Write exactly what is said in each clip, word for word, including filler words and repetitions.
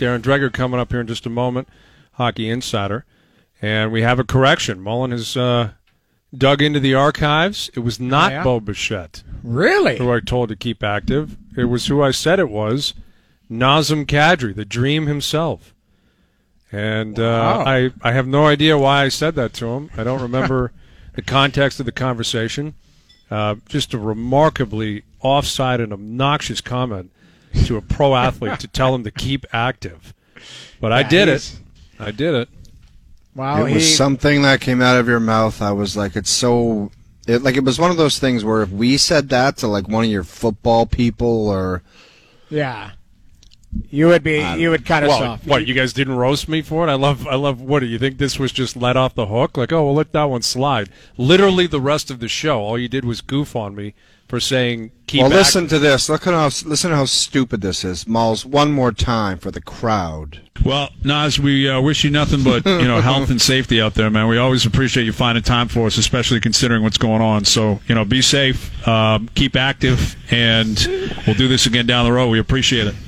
Darren Dreger coming up here in just a moment, Hockey Insider. And we have a correction. Mullen has uh, dug into the archives. It was not oh, yeah? Bo Bichette. Really? Who I told to keep active. It was who I said it was, Nazem Kadri, the Dream himself. And wow. uh, I, I have no idea why I said that to him. I don't remember the context of the conversation. Uh, just a remarkably offside and obnoxious comment to a pro athlete to tell him to keep active. But yeah, I did it. I did it. Wow, it was he... something that came out of your mouth. I was like, it's so... It, like, it was one of those things where if we said that to, like, one of your football people or... Yeah. You would be, you would kind of well, soft. What, you guys didn't roast me for it? I love, I love, what, do you think this was just let off the hook? Like, oh, we'll let that one slide. Literally the rest of the show, all you did was goof on me for saying keep Well, active. listen to this. Look at how, listen to how stupid this is. Malls, one more time for the crowd. Well, Naz, we uh, wish you nothing but, you know, health and safety out there, man. We always appreciate you finding time for us, especially considering what's going on. So, you know, be safe, um, keep active, and we'll do this again down the road. We appreciate it.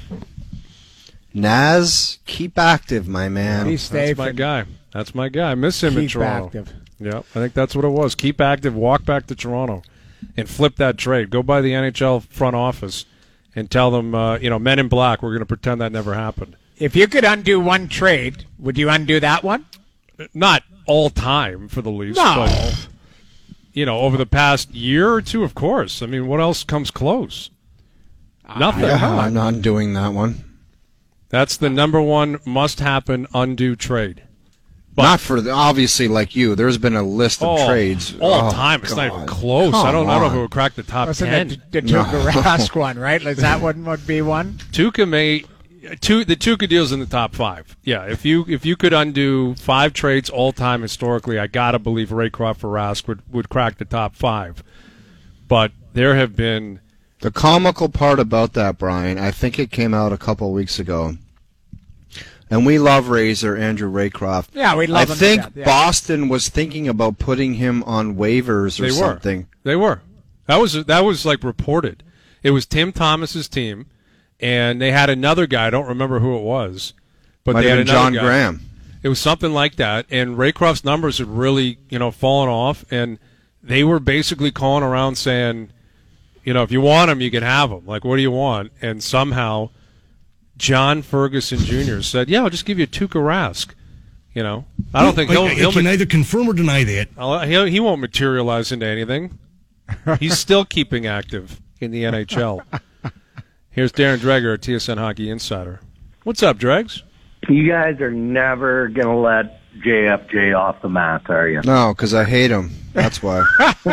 Naz, keep active, my man. Be safe. That's my guy. That's my guy. I miss him in Toronto. Keep active. Yeah, I think that's what it was. Keep active, walk back to Toronto, and flip that trade. Go by the N H L front office and tell them, uh, you know, Men in Black, we're going to pretend that never happened. If you could undo one trade, would you undo that one? Not all time for the Leafs, no. but, you know, over the past year or two, of course. I mean, what else comes close? Nothing. Yeah, I'm not doing that one. That's the number one must-happen undo trade. But, not for the, obviously like you. There's been a list of oh, trades all oh, time. It's God. not even close. Come I don't. on. I don't know if it would crack the top Wasn't ten. The, the Tuukka Rask one, right? Is that one would be one? Tuukka may. Two, the Tuukka deal's in the top five. Yeah, if you if you could undo five trades all time historically, I gotta believe Raycroft for Rask would would crack the top five. But there have been the comical part about that, Brian. I think it came out a couple of weeks ago. And we love Razor, Andrew Raycroft. Yeah, we love I him. think to death, yeah. Boston was thinking about putting him on waivers or they something. Were. They were. That was that was like reported. It was Tim Thomas's team, and they had another guy. I don't remember who it was, but Might they have had been another John guy. Graham. It was something like that, and Raycroft's numbers had really, you know, fallen off, and they were basically calling around saying, you know, if you want him, you can have him. Like, what do you want? And somehow John Ferguson Junior said, yeah, I'll just give you a Tuukka Rask. You know, I don't think he'll... I, I he'll can neither confirm or deny that. I'll, he'll, he won't materialize into anything. He's still keeping active in the N H L. Here's Darren Dreger, T S N Hockey Insider. What's up, Dregs? You guys are never going to let J F J off the mat, are you? No, because I hate him. That's why.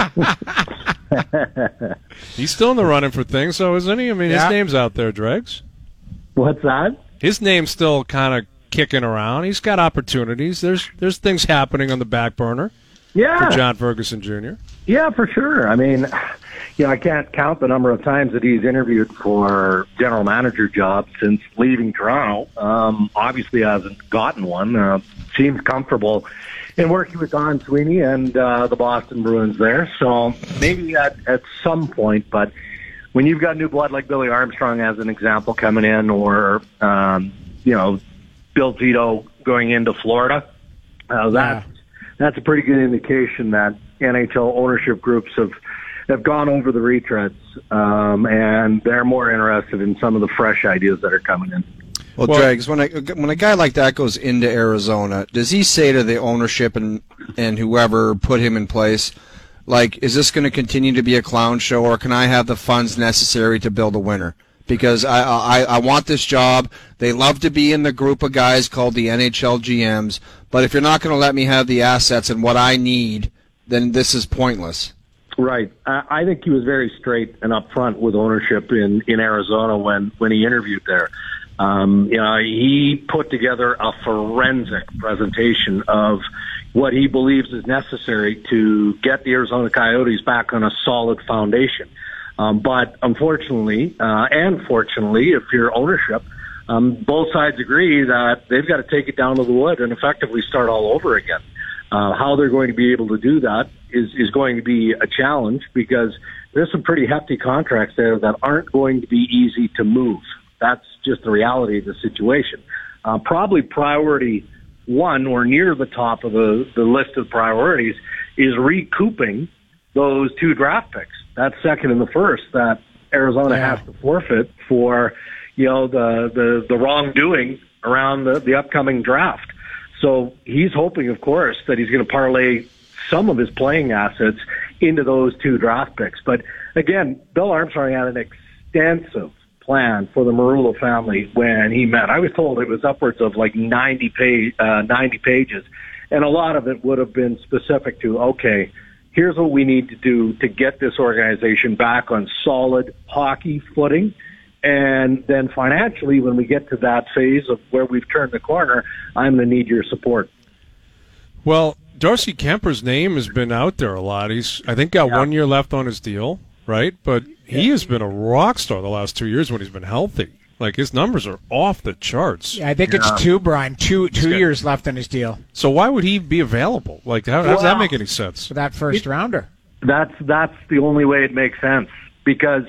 He's still in the running for things, so isn't he? I mean, yeah. His name's out there, Dregs. What's that? His name's still kind of kicking around. He's got opportunities. There's there's things happening on the back burner yeah. for John Ferguson Junior Yeah, for sure. I mean, you know, I can't count the number of times that he's interviewed for general manager jobs since leaving Toronto. Um, obviously hasn't gotten one. Uh, seems comfortable in working with Don Sweeney and uh, the Boston Bruins there. So maybe at, at some point, but when you've got new blood like Billy Armstrong as an example coming in, or, um, you know, Bill Zito going into Florida, uh, that's, yeah. that's a pretty good indication that N H L ownership groups have have gone over the retreads, um, and they're more interested in some of the fresh ideas that are coming in. Well, well Dregs, when a, when a guy like that goes into Arizona, does he say to the ownership and, and whoever put him in place, like, is this going to continue to be a clown show, or can I have the funds necessary to build a winner? Because I, I, I want this job. They love to be in the group of guys called the N H L G Ms, but if you're not going to let me have the assets and what I need, then this is pointless. Right. I, I think he was very straight and upfront with ownership in, in Arizona when, when he interviewed there. Um, you know, he put together a forensic presentation of what he believes is necessary to get the Arizona Coyotes back on a solid foundation. Um, but unfortunately, uh, and fortunately, if you're ownership, um, both sides agree that they've got to take it down to the wood and effectively start all over again. Uh, how they're going to be able to do that is, is going to be a challenge, because there's some pretty hefty contracts there that aren't going to be easy to move. That's just the reality of the situation. uh, probably priority one or near the top of the, the list of priorities is recouping those two draft picks. That's second and the first that Arizona Yeah. has to forfeit for, you know, the, the, the wrongdoing around the, the upcoming draft. So he's hoping, of course, that he's going to parlay some of his playing assets into those two draft picks. But again, Bill Armstrong had an extensive plan for the Marulo family when he met. I was told it was upwards of like ninety page, uh, ninety pages, and a lot of it would have been specific to, okay, here's what we need to do to get this organization back on solid hockey footing. And then financially, when we get to that phase of where we've turned the corner, I'm going to need your support. Well, Darcy Kemper's name has been out there a lot. He's, I think, got Yeah. one year left on his deal, right? But he has been a rock star the last two years when he's been healthy. Like, his numbers are off the charts. Yeah, I think Yeah. it's two, Brian. Two two got- years left on his deal So why would he be available? Like, how, how does that Well- make any sense? for that first rounder. That's that's the only way it makes sense. Because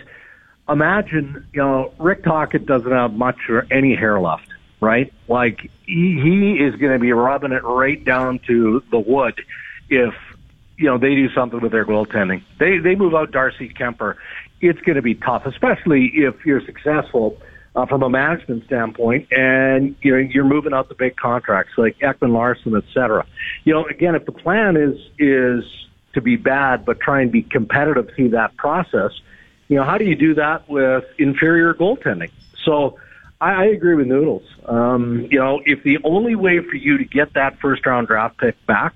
imagine, you know, Rick Tocchet doesn't have much or any hair left, right? Like, he, he is going to be rubbing it right down to the wood if, you know, they do something with their goaltending. They they move out Darcy Kemper. It's going to be tough, especially if you're successful uh, from a management standpoint, and you know you're moving out the big contracts like Ekman Larson, et cetera. You know, again, if the plan is is to be bad but try and be competitive through that process, you know, how do you do that with inferior goaltending? So I, I agree with Noodles. Um, you know, if the only way for you to get that first round draft pick back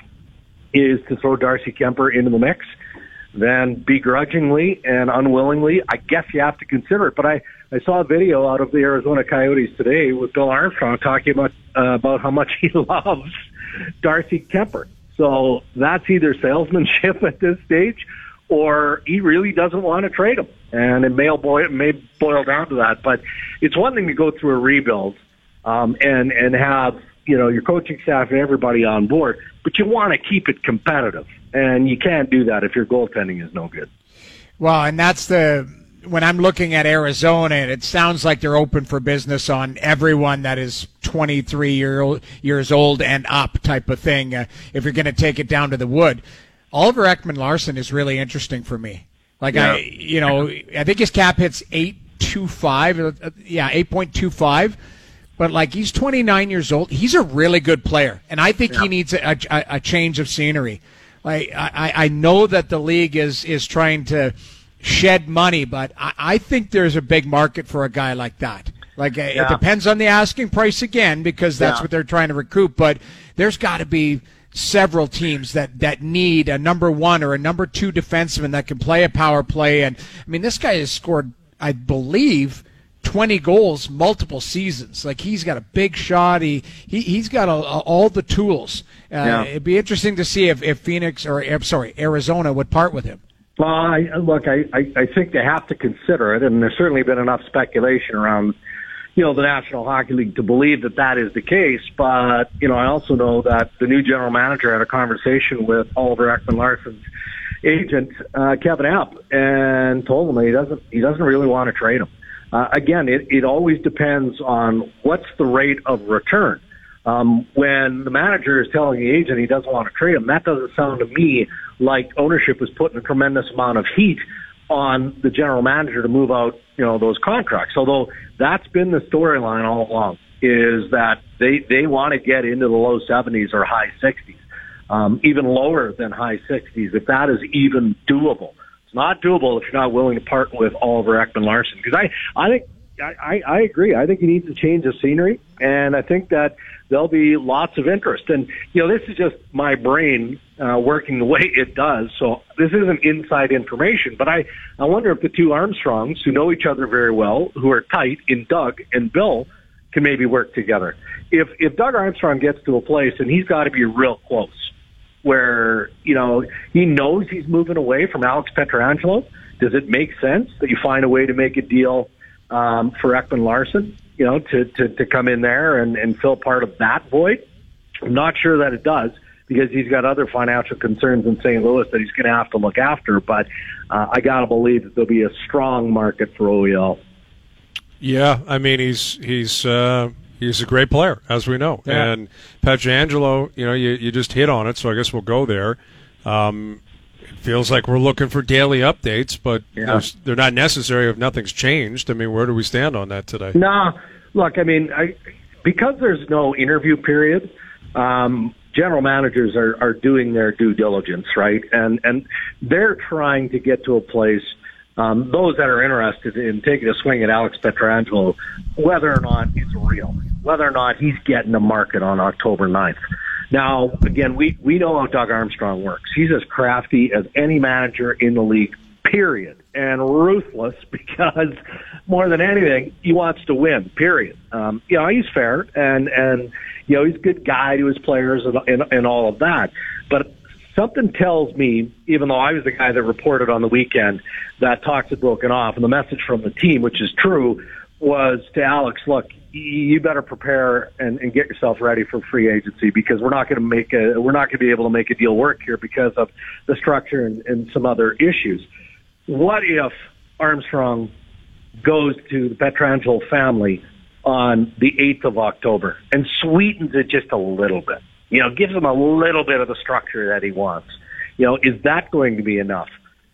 is to throw Darcy Kemper into the mix, then begrudgingly and unwillingly, I guess you have to consider it. But I, I saw a video out of the Arizona Coyotes today with Bill Armstrong talking about uh, about how much he loves Darcy Kemper. So that's either salesmanship at this stage, or he really doesn't want to trade him. And it may boil, it may boil down to that. But it's one thing to go through a rebuild um, and and have, you know, your coaching staff and everybody on board, but you want to keep it competitive, and you can't do that if your goaltending is no good. Well, and that's the when I'm looking at Arizona, and it sounds like they're open for business on everyone that is twenty-three year old, years old and up type of thing. Uh, if you're going to take it down to the wood, Oliver Ekman Larson is really interesting for me. Like Yeah. I, you know, I think his cap hits eight two five. Uh, yeah, eight point two five. But, like, he's twenty-nine years old. He's a really good player, and I think Yeah. he needs a, a, a change of scenery. Like, I, I know that the league is, is trying to shed money, but I, I think there's a big market for a guy like that. Like, Yeah. it depends on the asking price again, because that's Yeah. what they're trying to recoup. But there's got to be several teams that, that need a number one or a number two defenseman that can play a power play. And, I mean, this guy has scored, I believe, twenty goals multiple seasons. Like, he's got a big shot. He, he he's got a, a, all the tools. Uh, Yeah. It'd be interesting to see if, if Phoenix or I'm sorry Arizona would part with him. Well, I, look, I, I, I think they have to consider it, and there's certainly been enough speculation around, you know, the National Hockey League to believe that that is the case. But, you know, I also know that the new general manager had a conversation with Oliver Ekman Larson's agent, uh, Kevin Epp, and told him that he doesn't, he doesn't really want to trade him. Uh, again, it, it always depends on what's the rate of return. Um, when the manager is telling the agent he doesn't want to trade him, that doesn't sound to me like ownership is putting a tremendous amount of heat on the general manager to move out, you know, those contracts. Although that's been the storyline all along, is that they, they want to get into the low seventies or high sixties, um, even lower than high sixties, if that is even doable. Not doable if you're not willing to part with Oliver Ekman Larson. Because I, I think, I, I agree. I think he needs to change the scenery, and I think that there'll be lots of interest. And, you know, this is just my brain uh, working the way it does, so this isn't inside information, but I, I wonder if the two Armstrongs, who know each other very well, who are tight in Doug and Bill, can maybe work together. If, if Doug Armstrong gets to a place, and he's got to be real close, where, you know, he knows he's moving away from Alex Pietrangelo. Does it make sense that you find a way to make a deal um, for Ekman Larson, you know, to, to, to come in there and, and fill part of that void? I'm not sure that it does, because he's got other financial concerns in Saint Louis that he's going to have to look after. But uh, I got to believe that there'll be a strong market for O E L. Yeah, I mean, he's he's uh, He's a great player, as we know. Yeah. And Pietrangelo, you know, you, you just hit on it, so I guess we'll go there. Um, it feels like we're looking for daily updates, but Yeah. they're not necessary if nothing's changed. I mean, where do we stand on that today? No, look, I mean, I, because there's no interview period, um, general managers are, are doing their due diligence, right? And and they're trying to get to a place, um, those that are interested in taking a swing at Alex Pietrangelo, whether or not it's real, whether or not he's getting a market on October ninth. Now, again, we, we know how Doug Armstrong works. He's as crafty as any manager in the league, period, and ruthless because more than anything, he wants to win, period. Um, you know, he's fair, and, and you know, he's a good guy to his players and, and, and all of that. But something tells me, even though I was the guy that reported on the weekend that talks had broken off, and the message from the team, which is true, was to Alex, look, you better prepare and, and get yourself ready for free agency because we're not going to make a, we're not going to be able to make a deal work here because of the structure and, and some other issues. What if Armstrong goes to the Pietrangelo family on the eighth of October and sweetens it just a little bit? You know, gives him a little bit of the structure that he wants. You know, is that going to be enough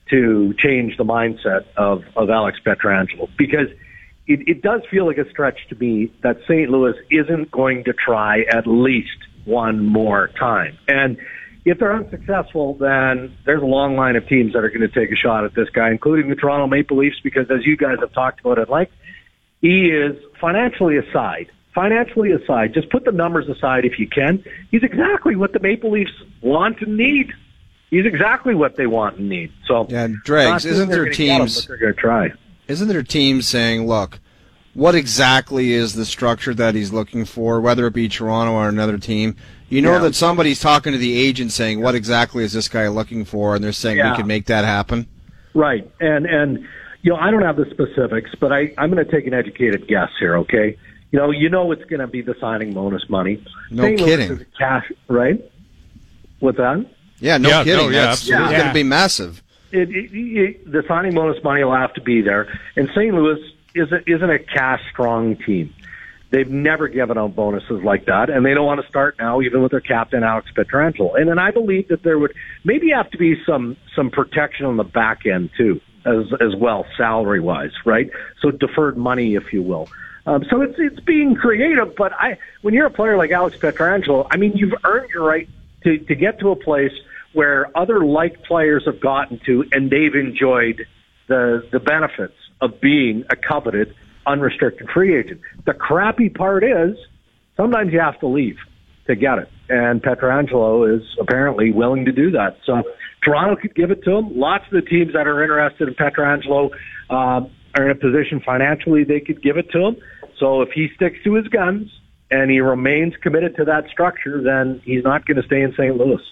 to change the mindset of, of Alex Pietrangelo? Because it, it does feel like a stretch to me that Saint Louis isn't going to try at least one more time. And if they're unsuccessful, then there's a long line of teams that are going to take a shot at this guy, including the Toronto Maple Leafs, because as you guys have talked about it, like, he is financially aside. Financially aside, just put the numbers aside if you can. He's exactly what the Maple Leafs want and need. He's exactly what they want and need. So, yeah, Dregs, isn't there teams? Him, they're going to try. Isn't there teams saying, "Look, what exactly is the structure that he's looking for, whether it be Toronto or another team?" You know yeah. that somebody's talking to the agent saying, "What exactly is this guy looking for?" And they're saying yeah. we can make that happen. Right, and and you know I don't have the specifics, but I I'm going to take an educated guess here. Okay. You know, you know it's going to be the signing bonus money. No Saint kidding. Louis is a cash, right? What's that? Yeah, no Yeah, kidding. no, yeah, That's absolutely. going to be massive. It, it, it, the signing bonus money will have to be there. And Saint Louis isn't, isn't a cash-strong team. They've never given out bonuses like that, and they don't want to start now, even with their captain, Alex Pietrangelo. And then I believe that there would maybe have to be some some protection on the back end, too, as as well, salary-wise, right? So deferred money, if you will. Um, so it's it's being creative, but I when you're a player like Alex Pietrangelo, I mean, you've earned your right to, to get to a place where other like players have gotten to, and they've enjoyed the the benefits of being a coveted, unrestricted free agent. The crappy part is sometimes you have to leave to get it, and Pietrangelo is apparently willing to do that. So Toronto could give it to him. Lots of the teams that are interested in Pietrangelo uh, are in a position financially they could give it to him. So if he sticks to his guns and he remains committed to that structure, then he's not going to stay in Saint Louis.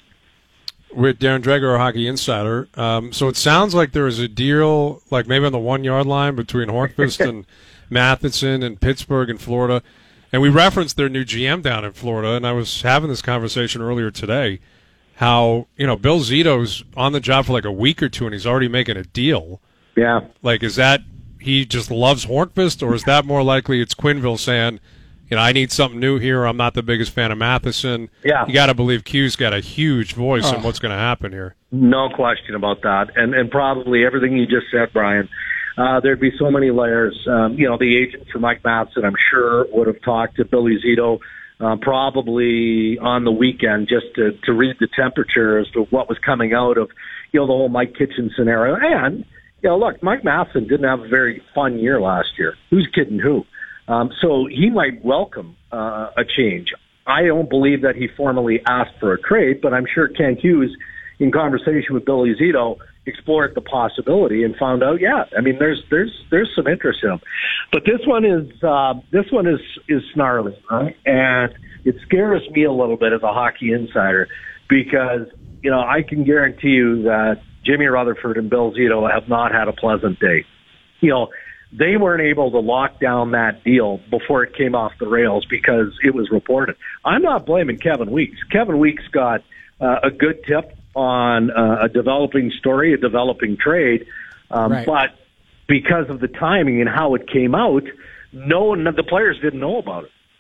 With Darren Dreger, our hockey insider. Um, so it sounds like there is a deal, like maybe on the one-yard line between Hornqvist and Matheson and Pittsburgh and Florida. And we referenced their new G M down in Florida, and I was having this conversation earlier today, how, you know, Bill Zito's on the job for like a week or two, and he's already making a deal. Yeah. Like, is that he just loves Hornqvist, or is that more likely it's Quenneville saying, you know, I need something new here. I'm not the biggest fan of Matheson. Yeah. You got to believe Q's got a huge voice Oh. in what's going to happen here. No question about that. And and probably everything you just said, Brian. Uh, there'd be so many layers. Um, you know, the agent for Mike Matheson, I'm sure, would have talked to Billy Zito uh, probably on the weekend just to, to read the temperature as to what was coming out of, you know, the whole Mike Kitchen scenario. And, you know, look, Mike Matheson didn't have a very fun year last year. Who's kidding who? Um, so he might welcome uh, a change. I don't believe that he formally asked for a trade, but I'm sure Ken Hughes, in conversation with Billy Zito, explored the possibility and found out, yeah, I mean, there's there's there's some interest in him. But this one is uh, this one is is snarly, right? And it scares me a little bit as a hockey insider because, you know, I can guarantee you that Jimmy Rutherford and Bill Zito have not had a pleasant day. You know, they weren't able to lock down that deal before it came off the rails because it was reported. I'm not blaming Kevin Weeks. Kevin Weeks got uh, a good tip on uh, a developing story, a developing trade, um, Right. but because of the timing and how it came out, no one, the players didn't know about it.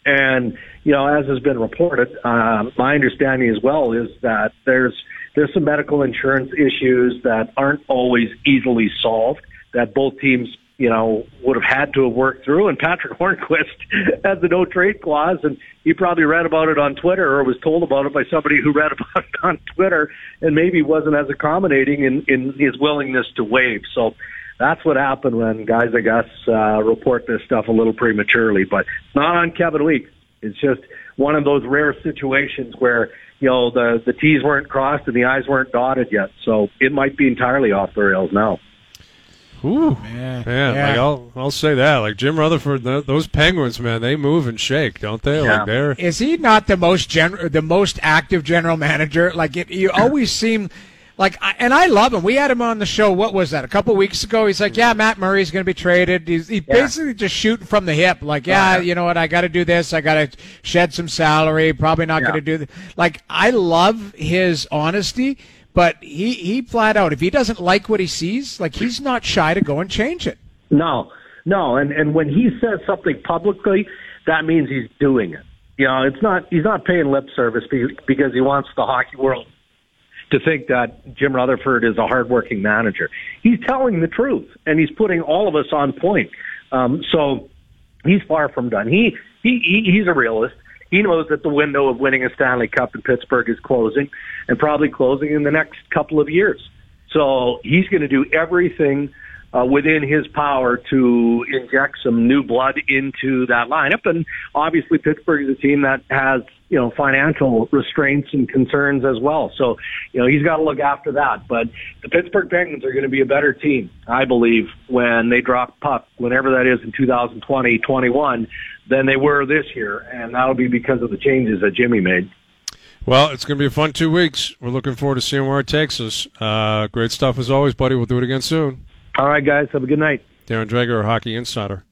And, you know, as has been reported, uh, my understanding as well is that there's there's some medical insurance issues that aren't always easily solved, that both teams, you know, would have had to have worked through. And Patrick Hornquist has the no trade clause, and he probably read about it on Twitter or was told about it by somebody who read about it on Twitter and maybe wasn't as accommodating in, in his willingness to waive. So that's what happened when guys, I guess, uh, report this stuff a little prematurely. But it's not on Kevin Weeks. It's just one of those rare situations where, you know, the, the T's weren't crossed and the I's weren't dotted yet. So it might be entirely off the rails now. Ooh, man, man yeah. like I'll I'll say that. Like Jim Rutherford, the, those Penguins, man, they move and shake, don't they? Yeah. Like they're Is he not the most gen- the most active general manager? Like it, you always seem like, and I love him. We had him on the show. What was that? A couple weeks ago. He's like, yeah, Matt Murray's going to be traded. He's he Yeah. basically just shooting from the hip. Like, yeah, Uh-huh. you know what? I got to do this. I got to shed some salary. Probably not Yeah. going to do th- Like, I love his honesty. But he, he flat out, if he doesn't like what he sees, like he's not shy to go and change it. No, no, and and when he says something publicly, that means he's doing it. You know, it's not he's not paying lip service be- because he wants the hockey world to think that Jim Rutherford is a hardworking manager. He's telling the truth, and he's putting all of us on point. Um, so he's far from done. He, he he he's a realist. He knows that the window of winning a Stanley Cup in Pittsburgh is closing, and probably closing in the next couple of years. So he's going to do everything uh, within his power to inject some new blood into that lineup. And obviously Pittsburgh is a team that has, you know, financial restraints and concerns as well. So, you know, he's got to look after that. But the Pittsburgh Penguins are going to be a better team, I believe, when they drop puck, whenever that is in two thousand twenty, twenty-one, than they were this year. And that'll be because of the changes that Jimmy made. well, it's going to be a fun two weeks. We're looking forward to seeing where it takes us. Uh, great stuff as always, buddy. We'll do it again soon. All right, guys, have a good night. Darren Dreger, Hockey Insider.